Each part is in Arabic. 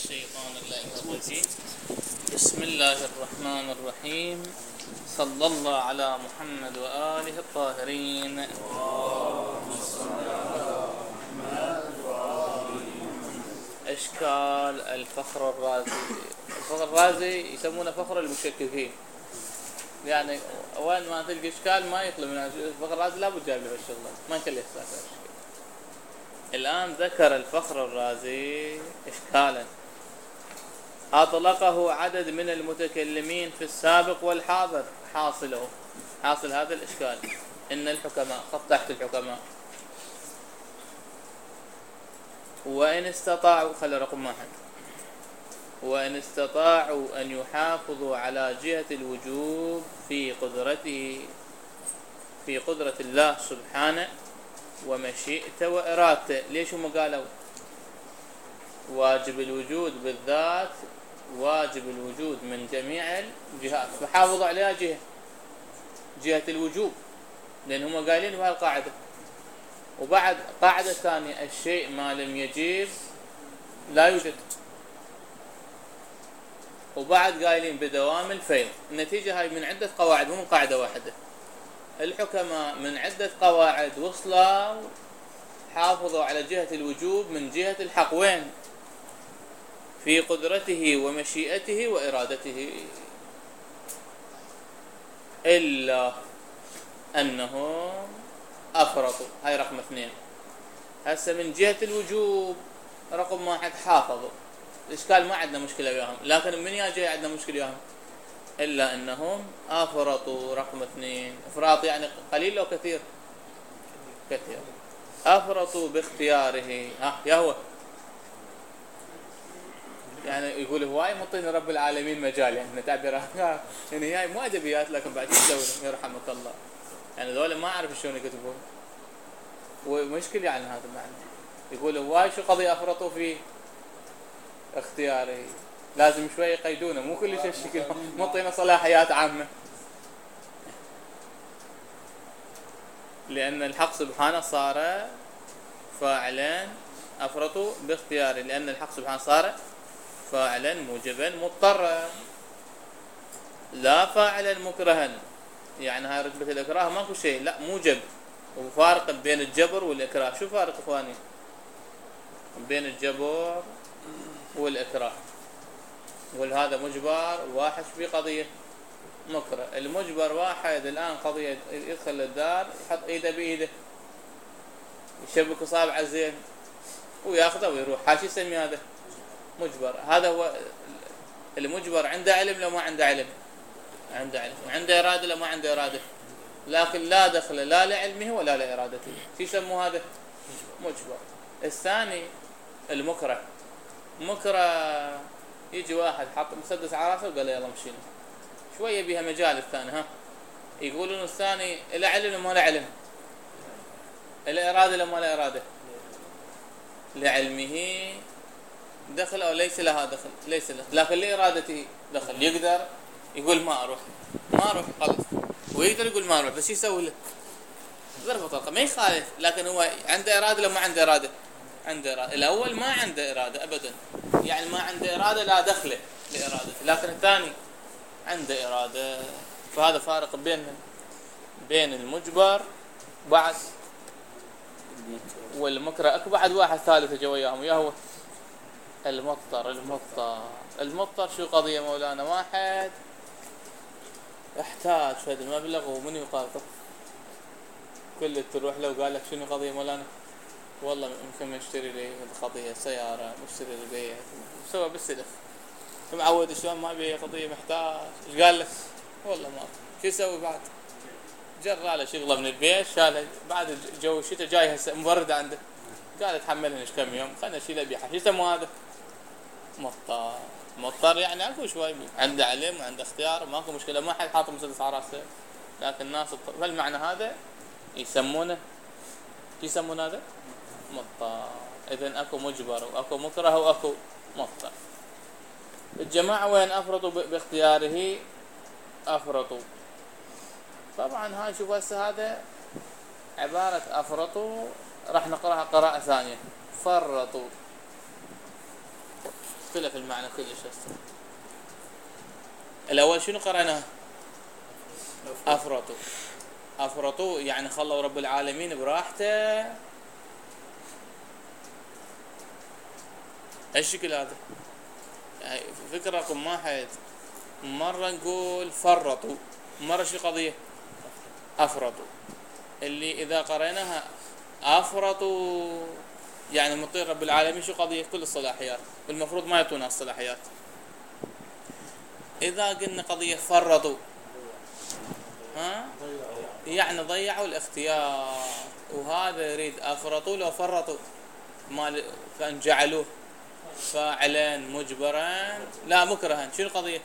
الشيطان اللعين الرجيم. بسم الله الرحمن الرحيم. صلى الله على محمد وآله الطاهرين. إشكال الفخر الرازي. الفخر الرازي يسمونه فخر المشككين، يعني وين ما تلقى إشكال ما يطلب من الفخر الرازي لابد جايب له الشغلة، ما يخليه يستأثر. الآن ذكر الفخر الرازي إشكالا أطلقه عدد من المتكلمين في السابق والحاضر. حاصل هذا الإشكال إن الحكماء، خط تحت الحكماء، وإن استطاعوا، خلي رقم 1، وإن استطاعوا أن يحافظوا على جهة الوجوب في قدرة الله سبحانه ومشيئته وإرادته. ليش هم قالوا واجب الوجود بالذات، واجب الوجود من جميع الجهات، فحافظوا عليها جهة الوجوب، لأن هم قايلين بهالقاعدة. وبعد قاعدة ثانية، الشيء ما لم يجب لا يوجد. وبعد قايلين بدوام الفيض. النتيجة هاي من عدة قواعد، مو من قاعدة واحدة. الحكماء من عدة قواعد وصلوا حافظوا على جهة الوجوب من جهة الحق. وين؟ في قدرته ومشيئته وإرادته، إلا أنهم أفرطوا. هاي رقم 2. هسه من جهة الوجوب رقم 1 حافظوا، الإشكال ما عندنا مشكلة وياهم، لكن من جاي عندنا مشكلة وياهم؟ إلا أنهم أفرطوا. رقم 2 إفراط يعني قليل أو كثير؟ كثير. أفرطوا باختياره. يا هو يعني يقول هواي مطين رب العالمين مجال، يعني تعبيرات يعني هاي مو أدبيات، لكن بعد يسوي يرحمك الله. يعني ذولا ما أعرف شلون يكتبون، ومشكلة يعني هذا المعنى. يقول هواي شو قضية أفرطوا في اختياره، لازم شوي يقيدونه، مو كل شيء الشكل مطينا صلاحيات عامة. لأن الحق سبحانه صار فاعلا، أفرطوا باختياره، لأن الحق سبحانه صار فاعلا موجبا مضطرا، لا فاعلا مكرها. يعني هاي رتبة الإكراه ماكو شيء، لا موجب. وفارق بين الجبر والإكراه. شو فارق إخواني بين الجبر والإكراه؟ وهذا مجبر واحد في قضية مكره. المجبر واحد الآن قضية يدخل الدار يحط إيده بإيده، يشبك أصابع الزين وياخذه ويروح. حاشي يسمي هذا مجبر. هذا هو المجبر. عنده علم لو ما عنده علم؟ عنده علم. وعنده إرادة لو ما عنده إرادة؟ لكن لا دخل لا لعلمه ولا لإرادته. شو يسموه هذا؟ مجبر. الثاني المكره. مكره يجي واحد حط مسدس على راسه وقال له يلا مشينا، شويه بيها مجال. الثاني يقولون الثاني لا علم ولا علم، لا إرادة لما لا إرادة. لعلمه دخل أو ليس لها دخل؟ ليس له، لكن لإرادته دخل. يقدر يقول ما أروح خلاص، ويقدر يقول ما أروح، بس يسوي له ظرف طلقة ما يخالف. لكن هو عنده إرادة لو ما عنده إرادة؟ عنده إرادة. الأول ما عنده إرادة أبدا، يعني ما عنده إرادة لا دخل لإرادته، لكن الثاني عنده إرادة. فهذا فارق بين المجبر بعد والمكره. اكو بعد واحد ثالث جا وياهم، يا هو المضطر. شو قضية مولانا؟ واحد يحتاج فد المبلغ ومن يقاطع، كل تروح له وقال لك شنو قضية مولانا؟ والله يمكن اشتري لي قضية سيارة، مشتري لي بيت، سوى بالسلف، معود شلون ما بيه قضية محتاج. ايش قال لك؟ والله ما شو يسوي بعد؟ جرى له شغله من البيت، شاله بعد جو الشتاء جاي هسه مبرده عنده، قال اتحملني ايش كم يوم، خلنا نشيل ابيعها. شو يسموه هذا؟ مضطر يعني اكو شوي عنده علم وعنده اختيار، ماكو مشكله، ما حد حاط مسدس على راسه، لكن الناس فالمعنى هذا يسمونه هذا مضطر. اذا اكو مجبر واكو مكره واكو مضطر. الجماعه وين افرطوا باختياره؟ افرطوا طبعا. هاي شوف هسه هذا عبارة أفرطوا راح نقراها قراءة ثانية. فرطوا اختلف المعنى كلش هسه. الاول شنو قرأناه؟ افرطوا. افرطوا يعني خلوا رب العالمين براحته. الشكل هذا فكرة رقم واحد. مرة نقول فرطوا، مرة شو قضية؟ افرطوا. اللي اذا قرأناها افرطوا يعني مطير رب العالمين شو قضية؟ كل الصلاحيات، والمفروض ما يعطونا الصلاحيات. اذا قلنا قضية فرطوا يعني ضيعوا الاختيار، وهذا يريد افرطوا لو فرطوا مال كان جعلوه فاعلا مجبرا لا مكرها. شنو القضية؟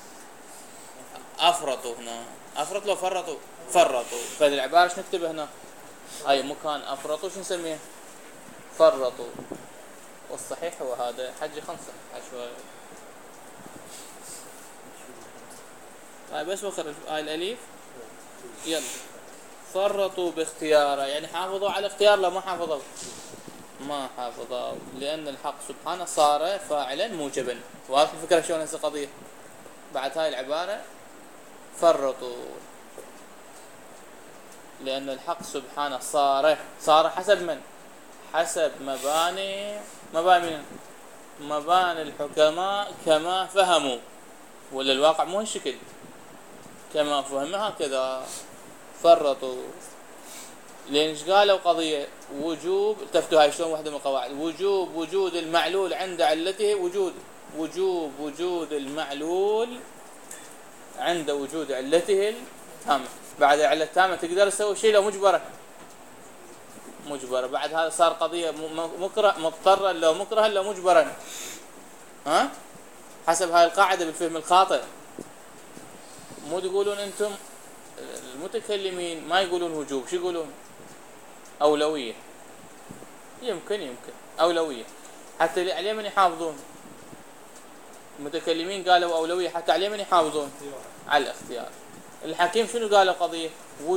افرطوا هنا. افرطوا لو فرطوا؟ فرطوا. فالعبارة شنو نكتبها هنا؟ اي مكان افرطوا شو نسميه؟ فرطوا. والصحيح هو هذا. حجي خمسة شوي. هاي بس وخر هاي الاليف. يلا فرطوا باختياره يعني حافظوا على الاختيار. لا ما حافظوا، ما حافظوا، لأن الحق سبحانه صار فاعلا موجبا. واضح الفكرة شلون هسه قضية؟ بعد هاي العبارة فرطوا لأن الحق سبحانه صار حسب من؟ حسب مباني الحكماء كما فهموا. ولا الواقع مو هالشكل؟ كما فهمها هكذا فرطوا. لين ايش قالوا قضيه وجوب. التفتوا هاي شلون واحده من القواعد. وجود المعلول عند علته. وجود المعلول عند وجود علته التامه. بعد العله التامه تقدر تسوي شيء لو مجبره. بعد هذا صار قضيه مكره مضطرا لو مكرها لو مجبرا. حسب هاي القاعده بالفهم الخاطئ. مو تقولون انتم المتكلمين ما يقولون وجوب، شو يقولون؟ أولوية. يمكن أولوية حتى عليه من يحافظون. المتكلمين قالوا أولوية حتى عليه من يحافظون على الاختيار. الحكيم شنو قالوا قضية؟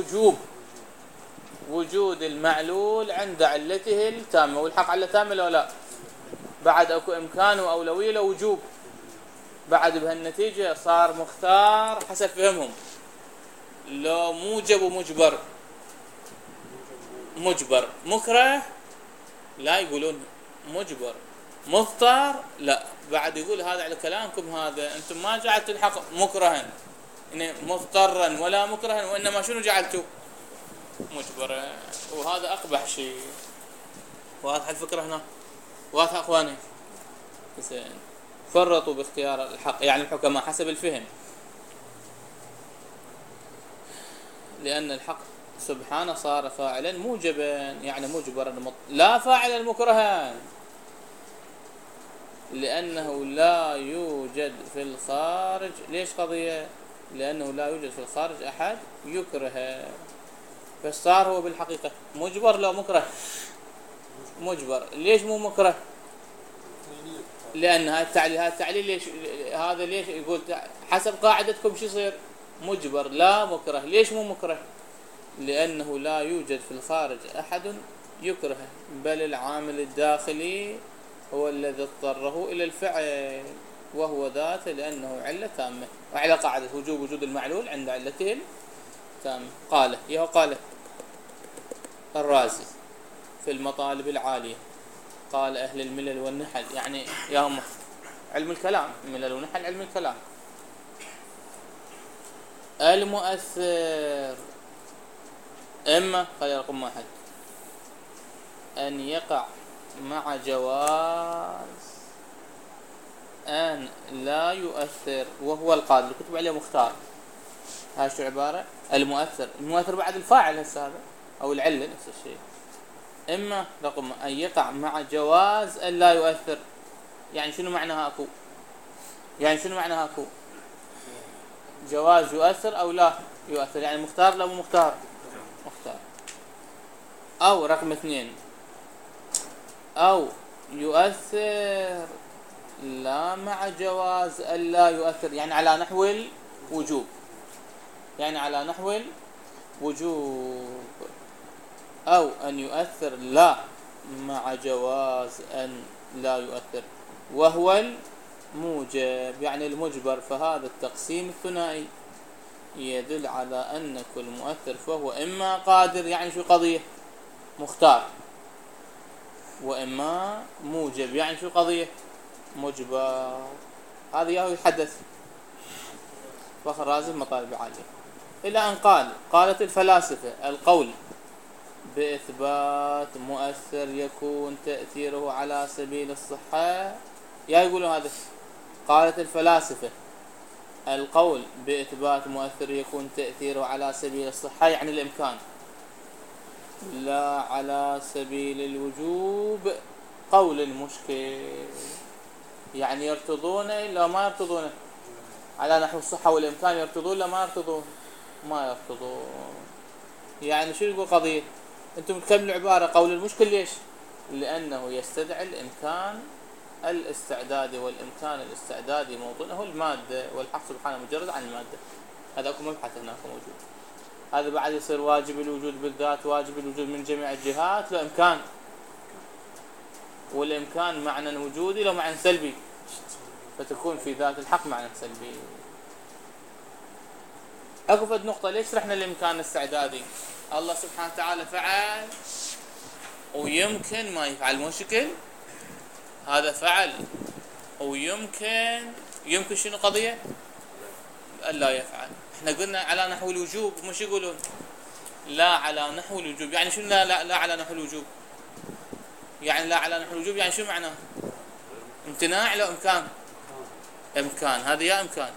وجود المعلول عند علته التامة. والحق علة تامة لو لا؟ بعد اكو امكان واولوية لو وجوب. بعد بهالنتيجة صار مختار حسب فهمهم. لو موجب ومجبر. مكره لا يقولون مجبر. مضطر لا. بعد يقول هذا على كلامكم هذا انتم ما جعلتوا الحق مكرها مضطرا ولا مكرها، وانما شنو جعلتوا؟ مجبرا. وهذا اقبح شيء. واضح الفكره هنا؟ واضح اخواني؟ زين. فرطوا باختيار الحق يعني الحكماء حسب الفهم. لأن الحق سبحانه صار فاعلا موجبا يعني مجبرا لا فاعلا مكرها. لأنه لا يوجد في الخارج. ليش قضية؟ لأنه لا يوجد في الخارج أحد يكره. فصار هو بالحقيقة مجبر لو مكره؟ مجبر. ليش مو مكره؟ لأن هذا التعليل ليش هذا ليش يقول حسب قاعدتكم شو يصير؟ مجبر لا مكره. ليش مو مكره؟ لأنه لا يوجد في الخارج أحد يكره، بل العامل الداخلي هو الذي اضطره إلى الفعل وهو ذاته لأنه علة تامة. وعلى قاعدة وجود المعلول عند علته التامة. قال الرازي في المطالب العالية. قال أهل الملل والنحل يعني يا علم الكلام. الملل والنحل علم الكلام. المؤثر إما قال رقم 1 أن يقع مع جواز أن لا يؤثر وهو القادر. كتب عليه مختار. هاي شو عبارة؟ المؤثر بعد الفاعل هسه هذا أو العلة نفس الشيء. إما رقم أن يقع مع جواز أن لا يؤثر. يعني شنو معناها أكو؟ جواز يؤثر أو لا يؤثر. يعني مختار لا مو مختار؟ مختار. أو رقم 2 أو يؤثر لا مع جواز ألا يؤثر يعني على نحو الوجوب. أو أن يؤثر لا مع جواز أن لا يؤثر وهو موجب يعني المجبر، فهذا التقسيم الثنائي يدل على أن كل مؤثر فهو إما قادر يعني شو قضية مختار، وإما موجب يعني شو قضية مجبر. هذا ياهو يتحدث فخر رازي مطالب عالية، إلى أن قالت الفلاسفة القول بإثبات مؤثر يكون تأثيره على سبيل الصحة، يا يقولوا هذا. قالت الفلاسفة القول بإثبات مؤثر يكون تأثيره على سبيل الصحة يعني الإمكان، لا على سبيل الوجوب قول المشكل، يعني يرتضون إلا ما يرتضون على نحو الصحة والإمكان، يرتضون لا ما يرتضون ما يرتضون. يعني شو يقول قضية انتم تكملوا عبارة قول المشكل ليش؟ لأنه يستدعي الإمكان الاستعدادي، والإمكان الاستعدادي موطنه المادة، والحق سبحانه مجرد عن المادة. هذا أكو مبحث هناك موجود. هذا بعد يصير واجب الوجود بالذات، واجب الوجود من جميع الجهات، له إمكان، والإمكان معنى وجودي لو معنى سلبي، فتكون في ذات الحق معنى سلبي. اكو فد نقطة ليش شرحنا الإمكان الاستعدادي؟ الله سبحانه وتعالى فعل ويمكن ما يفعل، مو شكل هذا فعل ويمكن شنو قضية؟ ألا يفعل. احنا قلنا على نحو الوجوب، مش يقولون لا على نحو الوجوب، يعني شنو لا على نحو الوجوب؟ يعني لا على نحو الوجوب يعني شو معناه؟ امتناع لو إمكان؟ إمكان، هذا يا إمكان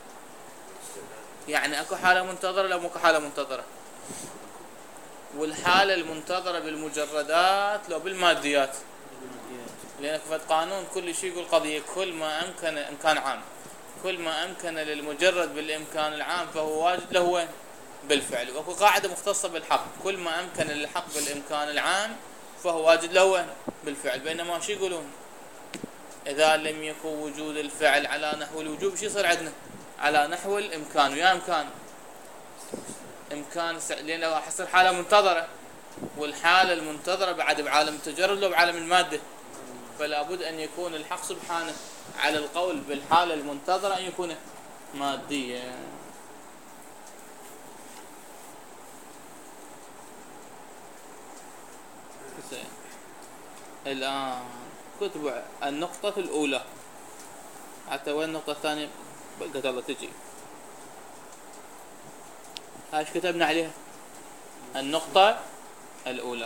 يعني اكو حالة منتظرة لو ماكو حالة منتظرة، والحالة المنتظرة بالمجردات لو بالماديات، لأن فد قانون كل شيء يقول قضية كل ما أمكن إمكان عام، كل ما أمكن للمجرد بالإمكان العام فهو واجد له وين؟ بالفعل. وأكو قاعدة مختصة بالحق كل ما أمكن للحق بالإمكان العام فهو واجد له وين؟ بالفعل. بينما شو يقولون؟ إذا لم يكن وجود الفعل على نحو الوجوب شو يصير عندنا؟ على نحو الإمكان، ويا إمكان لأن لو حصل حالة منتظرة، والحالة المنتظرة بعد بعالم التجرد لو بعالم المادة، فلا بد أن يكون الحق سبحانه على القول بالحالة المنتظرة أن يكون مادية. الآن كتب النقطة الأولى حتى وين النقطة الثانية بقت الله تجي، ايش كتبنا عليها؟ النقطة الأولى.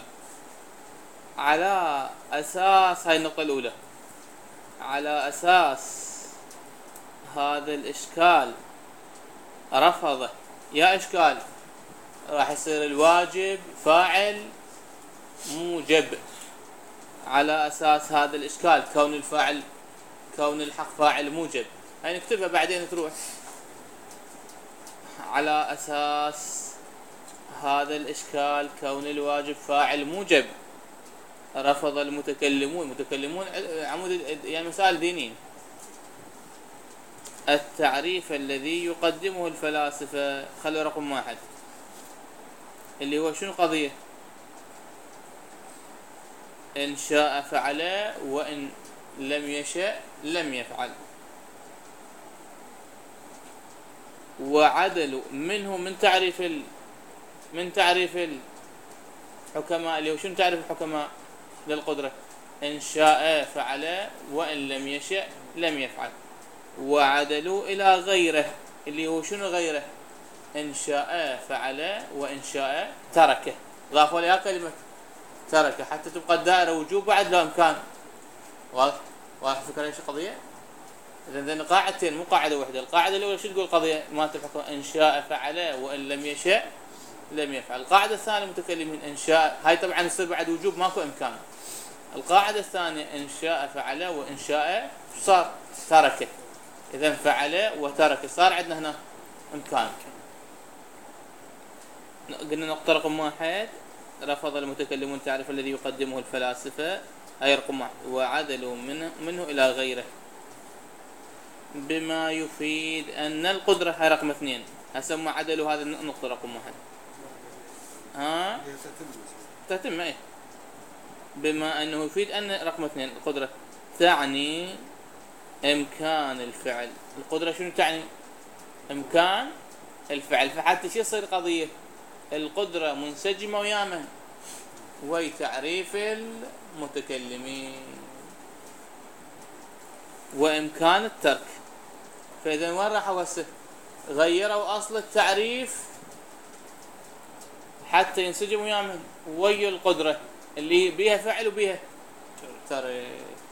على أساس هاي النقطة الأولى، على أساس هذا الإشكال رفضه يا إشكال راح يصير الواجب فاعل موجب. على أساس هذا الإشكال كون الحق فاعل موجب، هاي نكتبها بعدين تروح. على أساس هذا الإشكال كون الواجب فاعل موجب رفض المتكلمون عمود يعني مسائل دينين التعريف الذي يقدمه الفلاسفة. خلوا رقم 1 اللي هو شنو قضية؟ إن شاء فعل وإن لم يشأ لم يفعل. وعدلوا منه من تعريف الحكماء اللي هو شنو تعريف الحكماء للقدرة؟ إن شاء فعل وإن لم يشأ لم يفعل. وعدلوا إلى غيره اللي هو شنو غيره؟ إن شاء فعل وإن شاء تركه. ضافوا لها كلمة تركه حتى تبقى الدائرة وجوب بعد لا إمكان. واضح فكرة ايش القضية؟ إذن قاعدتين مو قاعدة واحدة. القاعدة الأولى شو تقول قضية ما تفهم؟ إن شاء فعل وإن لم يشأ لم يفعل. القاعدة الثانية متكلمين إن شاء، هاي طبعا يصير بعد وجوب ماكو إمكان. القاعدة الثانية إن شاء فعل وإن شاء صار تركه. إذن فعل وترك صار عندنا هنا إمكان. قلنا نقطة رقم 1 رفض المتكلمون تعريف الذي يقدمه الفلاسفة، هاي رقم 1. وعدلوا منه إلى غيره بما يفيد أن القدرة، هاي رقم 2. هسه ما عدلوا هذا النقطة رقم 1 تتم ايه بما أنه يفيد أن رقم 2 القدرة تعني إمكان الفعل. القدرة شنو تعني؟ إمكان الفعل. فحتى شو يصير قضية القدرة منسجمة ويا من؟ ويا تعريف المتكلمين. وإمكان الترك. فإذا وين راح أوسه؟ غيروا أصل التعريف حتى ينسجم ويا من؟ ويا القدرة اللي بيها فعل وبيها ترك،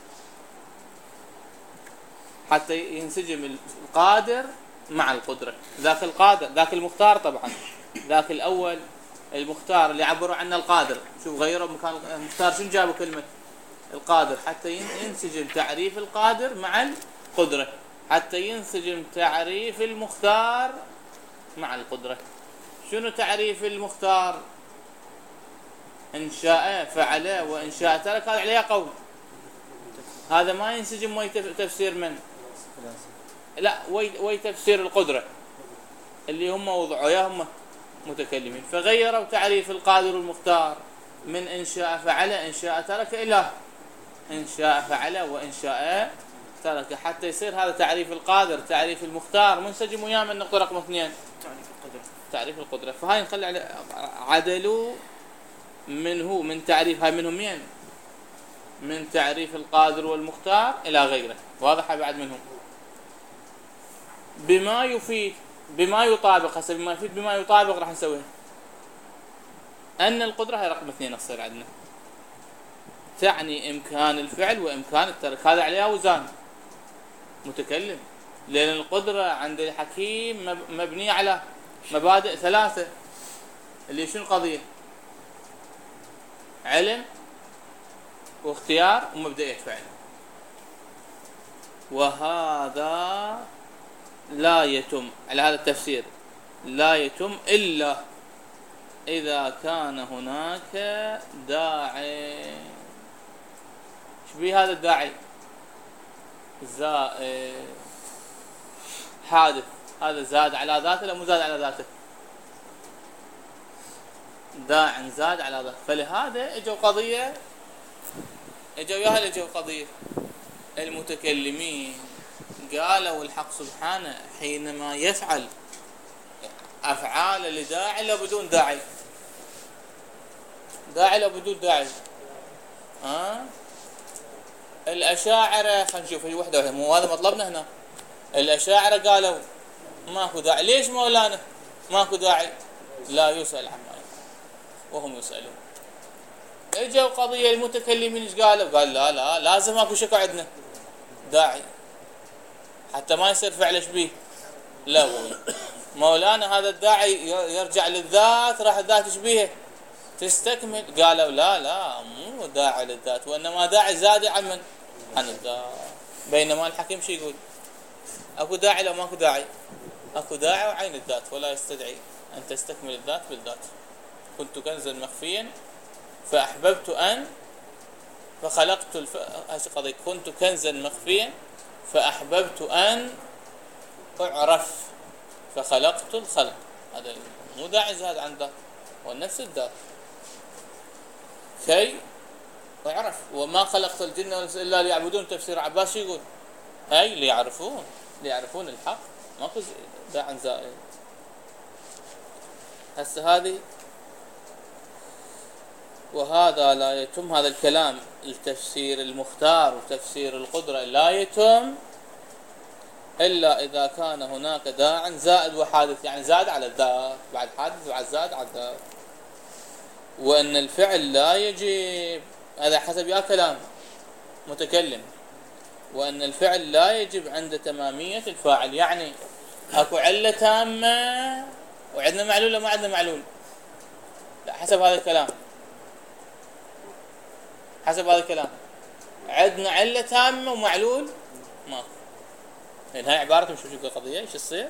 حتى ينسجم القادر مع القدرة. ذاك القادر، ذاك المختار طبعا، ذاك الأول المختار اللي عبروا عنه القادر. شوف غيروا مكان المختار، شنو جابوا كلمة القادر؟ حتى ينسجم تعريف القادر مع القدرة، حتى ينسجم تعريف المختار مع القدرة. شنو تعريف المختار؟ إن شاء فعل وإن شاء ترك. هذا عليه قول، هذا ما ينسجم ويا تفسير من؟ لا، ويا تفسير القدرة اللي هم وضعوا يا هم متكلمين. فغيروا تعريف القادر والمختار من إن شاء فعل إن شاء ترك إلى إن شاء فعل وإن شاء ترك، حتى يصير هذا تعريف القادر تعريف المختار منسجم ويا من؟ النقطة رقم 2 تعريف القدرة. فهاي نخلي على عدلوا منه من تعريف، هاي منهم مين؟ من تعريف القادر والمختار إلى غيره. واضح بعد منهم بما يفيد بما يطابق. هسه بما يفيد بما يطابق راح نسويها أن القدرة هي رقم 2 تصير عندنا، تعني إمكان الفعل وإمكان الترك. هذا عليها وزان متكلم، لأن القدرة عند الحكيم مبنية على مبادئ 3 اللي شنو القضية؟ علم واختيار ومبدئية فعل. وهذا لا يتم على هذا التفسير، لا يتم إلا إذا كان هناك داعي. ايش بيه هذا الداعي؟ زائد حادث. هذا زاد على ذاته ولا مو زاد على ذاته؟ داع زاد على ذاته. فلهذا اجوا قضية، اجوا قضية المتكلمين قالوا الحق سبحانه حينما يفعل أفعال لداعي لا بدون داعي، داعي لا بدون داعي. الأشاعرة خلينا نشوف هي وحدة مو هذا مطلبنا هنا. الأشاعرة قالوا ماكو داعي. ليش مولانا ماكو داعي؟ لا يسأل عما يفعل وهم يسألون. اجوا قضية المتكلمين ايش قالوا؟ قال لا لازم اكو شكو عندنا داعي حتى ما يصير فعل شبيه. لا مولانا هذا الداعي يرجع للذات، راح الذات شبيهه تستكمل. قالوا لا مو داعي للذات، وانما داعي زاد عن الذات. بينما الحكيم شو يقول؟ اكو داعي لو ماكو داعي؟ اكو داعي وعين الذات، ولا يستدعي ان تستكمل الذات بالذات. كنت كنزا مخفيا فاحببت ان فخلقت قضية كنت كنزا مخفيا فاحببت ان اعرف فخلقت الخلق. هذا مو داعي زاد عن ذات، هو نفس الذات كي اعرف. وما خلقت الجن والانس الا ليعبدون. تفسير عباس يقول اي ليعرفون الحق، ماكو داعي زائد. هسه هذه وهذا لا يتم. هذا الكلام التفسير المختار وتفسير القدرة لا يتم إلا إذا كان هناك داع زائد وحادث، يعني زاد على الذات بعد حادث وبعد زاد على الذات. وأن الفعل لا يجب، هذا حسب يا كلام متكلم، وأن الفعل لا يجب عند تمامية الفاعل. يعني أكو علة تامة وعندنا معلول ولا ما عندنا معلول؟ لا، حسب هذا الكلام، حسب هذا الكلام عندنا علة تامة ومعلول ماكو. لأن هاي عبارة مش شو القضية ايش تصير؟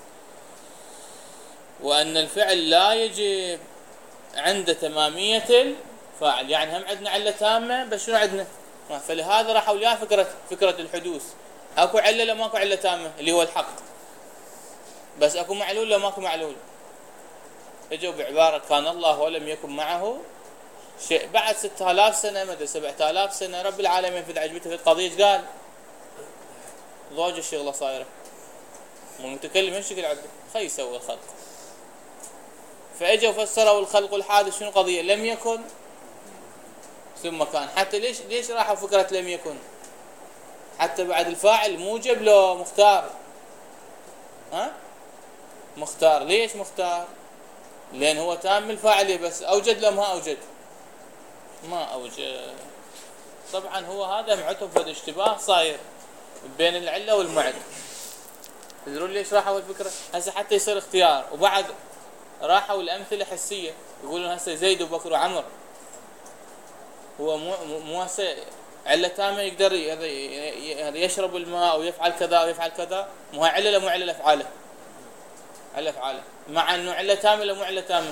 وأن الفعل لا يجب عند تمامية الفاعل، يعني هم عندنا علة تامة بس شنو عندنا؟ فلهذا راحوا لها فكرة الحدوث. اكو علة لا ماكو علة تامة اللي هو الحق، بس اكو معلول لا ماكو معلول. اجوا بعبارة كان الله ولم يكن معه شيء. بعد 6000 سنة مدى 7000 سنة رب العالمين في عجبته في القضية قال ضوج الشغله صايره، المتكلم ايش شكل عنده؟ خي يسوي الخلق. فاجوا فسروا الخلق والحادث شنو قضيه؟ لم يكن ثم كان. حتى ليش راحوا فكره لم يكن؟ حتى بعد الفاعل موجب لو مختار؟ ها؟ مختار. ليش مختار؟ لان هو تام الفاعليه، بس اوجد لو ما اوجد؟ ما اوجد. طبعا هو هذا معتهم في الاشتباه صاير بين العله والمعد. تدرون ليش راحوا الفكره؟ هسه حتى يصير اختيار، وبعد راحوا الامثله حسيه، يقولون هسه زيد وبكر وعمر، هو مو هسه عله تامه يقدر يشرب الماء او يفعل كذا او يفعل كذا، مو هي عله مو عله افعاله؟ عله افعاله، مع انه عله تامه ولا مو عله تامه؟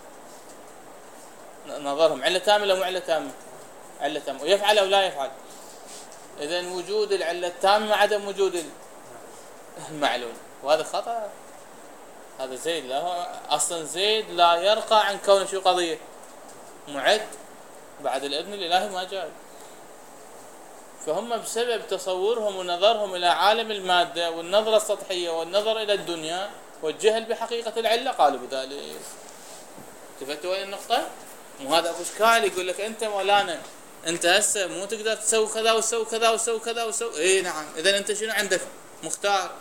نظرهم عله تامه ولا مو عله تامه؟ عله تامه. ويفعل او لا يفعل؟ اذا وجود العله التامه مع عدم وجود المعلول، وهذا خطأ. هذا زيد لا، هو اصلا زيد لا يرقى عن كونه شو قضيه؟ معد بعد الاذن الالهي ما جاء. فهم بسبب تصورهم ونظرهم الى عالم الماده والنظره السطحيه والنظر الى الدنيا والجهل بحقيقه العله قالوا بذلك. التفتوا وين النقطه؟ مو هذا اكو اشكال يقول لك انت مولانا انت هسه مو تقدر تسوي كذا وتسوي كذا وتسوي كذا وتسوي. اي نعم. اذا انت شنو عندك؟ مختار.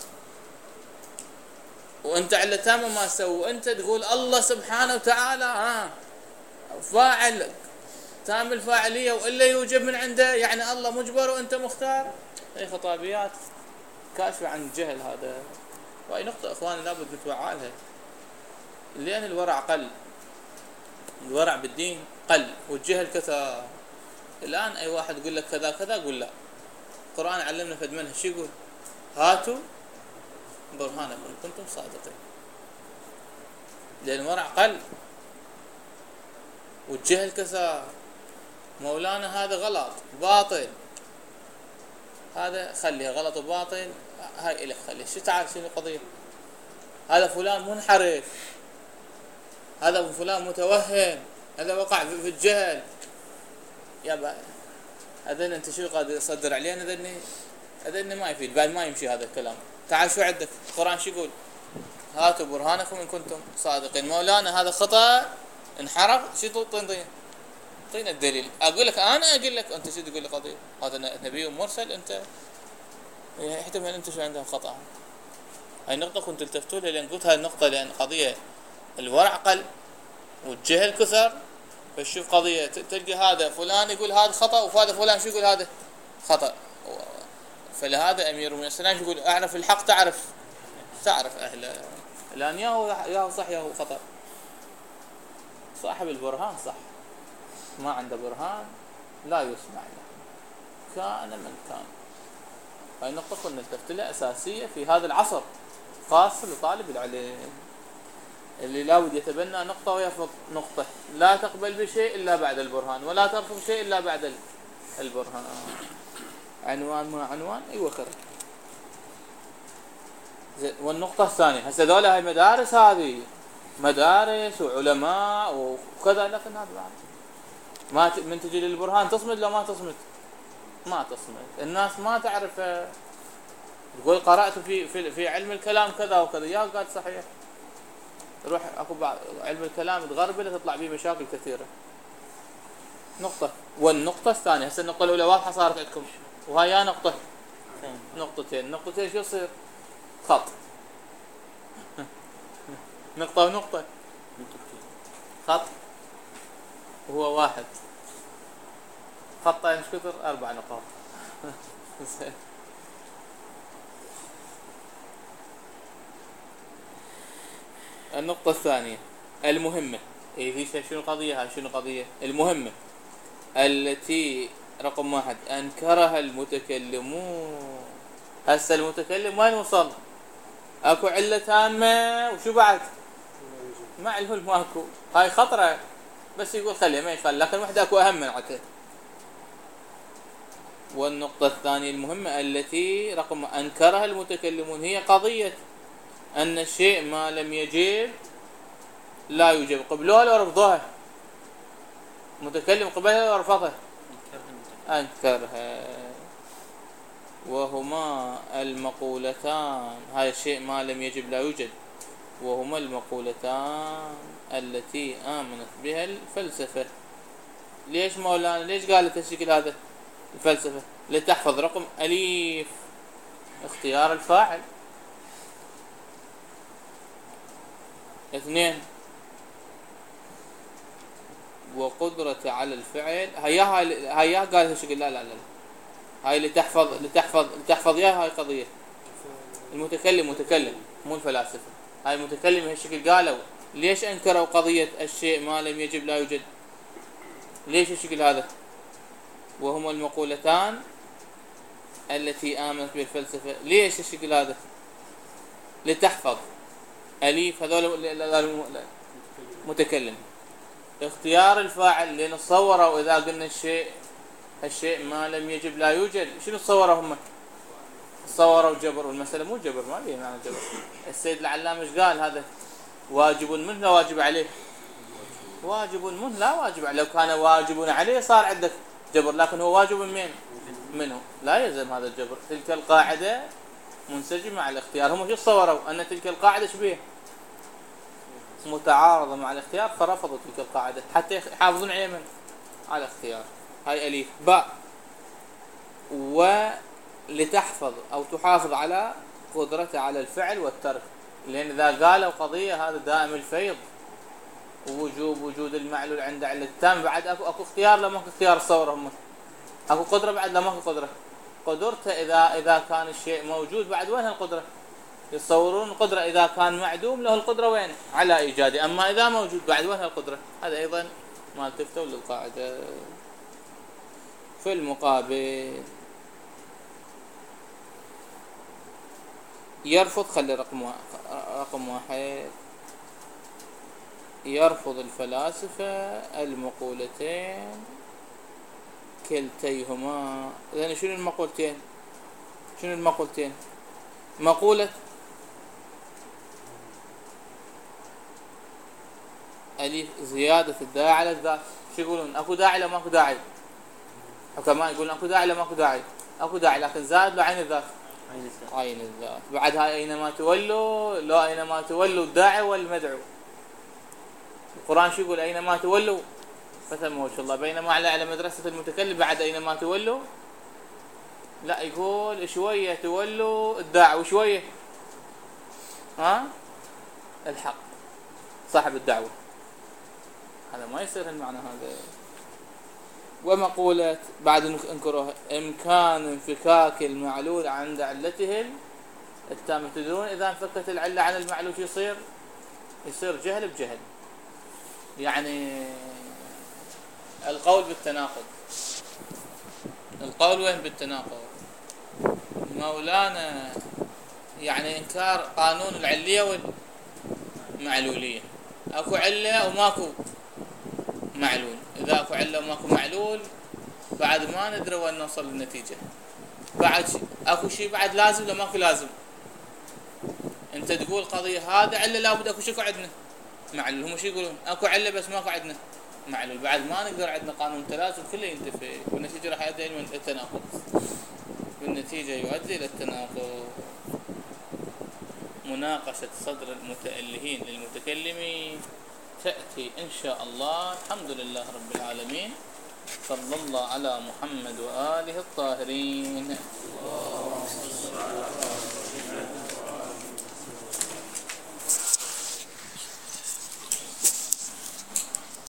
وانت علة تامة ما تسوي، وانت تقول الله سبحانه وتعالى فاعل تام الفاعليه والا يوجب من عنده، يعني الله مجبر وانت مختار. اي خطابيات كاشفه عن الجهل هذا. وهي نقطه اخواني لابد نتوعى لها، لان الورع قل، الورع بالدين قل والجهل كثر. الان اي واحد يقول لك كذا كذا قول لا. القران علمنا فد منها شو يقول؟ هاتوا برهانكم ان كنتم صادقين. لان الورع قل والجهل كثر. مولانا هذا غلط باطل، هذا خليها غلط وباطل، هاي إلك خليه. شو تعرف شنو القضية؟ هذا فلان منحرف، هذا فلان متوهم، هذا وقع في الجهل. يابا هذن انت شو قادر يصدر علينا؟ هذن ما يفيد، بعد ما يمشي هذا الكلام. تعال شو عندك؟ القرآن شو يقول؟ هاتوا برهانكم ان كنتم صادقين. مولانا هذا خطأ انحرف، شو طينا الدليل. اقول لك انا اقول لك انت شو تقول لي قضيه؟ هذا نبي مرسل انت يحتمل انت شو عندهم خطا. هاي النقطه كنت التفتوا لها، لان قلت هاي النقطه لان قضيه الورع قل والجهل كثر. فشوف قضيه تلقى هذا فلان يقول هذا خطا وهذا فلان شو يقول هذا خطا. فلهذا امير من السلام يقول اعرف الحق تعرف اهله. الان ياهو صح ياهو خطا. صاحب البرهان صح، ما عنده برهان لا يسمع له كان من كان. هاي النقطة كنا نلتفت لها أساسية في هذا العصر، خاصة لطالب العلم اللي لابد يتبنى نقطة ويرفض نقطة. لا تقبل بشيء إلا بعد البرهان، ولا ترفض شيء إلا بعد البرهان. عنوان ما عنوان أيوة خير. والنقطة الثانية هسه ذولا هاي مدارس، هذه مدارس وعلماء وكذا، لكن هذا بعد ما من تجي للبرهان تصمد لو ما تصمد؟ ما تصمد. الناس ما تعرف. تقول قرأت في علم الكلام كذا وكذا، يا قال صحيح. روح اكو بعض علم الكلام تغربله تطلع به مشاكل كثيره. نقطه. والنقطه الثانيه هسه النقطه الاولى واضحه صارت عندكم، وهي نقطه نقطتين شو يصير؟ خط. نقطه ونقطه، خط وهو واحد. خطين ايش كثر؟ 4 نقاط. النقطة الثانية المهمة، هي شنو القضية؟ هاي شنو القضية المهمة التي رقم 1 أنكرها المتكلمون. هسه المتكلم وين وصل؟ اكو علة تامة وشو بعد؟ معلول ماكو. هاي خطرة، بس يقول خليه ما يخلي، لكن وحدة اكو أهم من عته. والنقطة الثانية المهمة التي رقم أنكرها المتكلمون هي قضية أن الشيء ما لم يجب لا يوجب. قبلوها لو رفضوها؟ متكلم قبلها لو رفضها؟ أنكرها. وهما المقولتان، هذا الشيء ما لم يجب لا يوجد، وهما المقولتان التي آمنت بها الفلسفة. ليش مولانا؟ ليش قالت الشكل هذا الفلسفة؟ لتحفظ رقم أليف اختيار الفاعل. 2 وقدرة على الفعل. هيا قالت الشكل. لا هاي لتحفظ يا هاي قضية المتكلم مو الفلاسفة. هاي المتكلم هالشكل قالوا. ليش أنكروا قضية الشيء ما لم يجب لا يوجد؟ ليش الشكل هذا؟ وهما المقولتان التي آمنت بالفلسفة. ليش الشكل هذا؟ لتحفظ أليف هذول متكلم اختيار الفاعل. لنتصوره إذا قلنا الشيء ما لم يجب لا يوجد. شنو تصوروا هم؟ تصوروا جبر، والمسألة مو جبر، ما ليه معنى جبر. السيد العلامة ايش قال؟ هذا واجب منه لا واجب عليه. واجب منه لا واجب عليه. لو كان واجب عليه صار عندك جبر، لكن هو واجب منه لا يلزم هذا الجبر. تلك القاعدة منسجمة مع الاختيار. هم شو تصوروا؟ أن تلك القاعدة شبيه متعارضة مع الاختيار، فرفضوا تلك القاعدة حتى يحافظون على من؟ على الاختيار. هاي أليف. باء ولتحفظ أو تحافظ على قدرته على الفعل والترك. لأن إذا قالوا قضية هذا دائم الفيض وجود المعلول عند علة التام، بعد اكو اختيار. لما اكو اختيار تصور هم اكو قدرة، بعد لما اكو قدرة. قدرته إذا كان الشيء موجود، بعد وين القدرة؟ يتصورون القدرة إذا كان معدوم له القدرة وين؟ على إيجاده. أما إذا موجود بعد وين القدرة؟ هذا أيضا ما تفتوا للقاعدة. في المقابل يرفض، خلي رقم 1 يرفض الفلاسفة المقولتين كلتيهما. إذن شنو المقولتين؟ مقولة أليف زيادة الداعي على الذات. شو يقولون؟ أكو داعي لو ماكو داعي. حكماء يقولون أكو داعي لو ماكو داعي. أكو داعي لكن زاد لو عين الذات. عين الذات. بعد هاي أينما تولوا، لو أينما تولوا الداعي والمدعو. القرآن شو يقول؟ أينما تولوا فثم وجه الله. بينما على مدرسة المتكلم بعد أينما تولوا لا، يقول شوية تولوا الداعي وشوية الحق صاحب الدعوة. هذا ما يصير المعنى هذا. ومقولة بعد انكروها إمكان انفكاك المعلول عند علته التامة. تدرون إذا انفكت العلة عن المعلول شو يصير جهل بجهل. يعني القول بالتناقض. القول وين بالتناقض؟ مولانا يعني إنكار قانون العلية والمعلولية. أكو علة وماكو معلول. إذا أكو علة وماكو معلول بعد ما ندري وين نوصل للنتيجة. بعد أكو شيء بعد لازم لو ماكو لازم. أنت تقول قضية هذا علة لابد أكو شيء عندنا معلول. هم شو يقولون؟ أكو علة بس ماكو عندنا معلول. بعد ما نقدر عندنا قانون تلازم كله ينتفي، والنتيجة راح يؤدي إلى التناقض. بالنتيجة يؤدي إلى التناقض. مناقشة صدر المتألهين للمتكلمين تأتي إن شاء الله. الحمد لله رب العالمين. صلى الله على محمد وآله الطاهرين.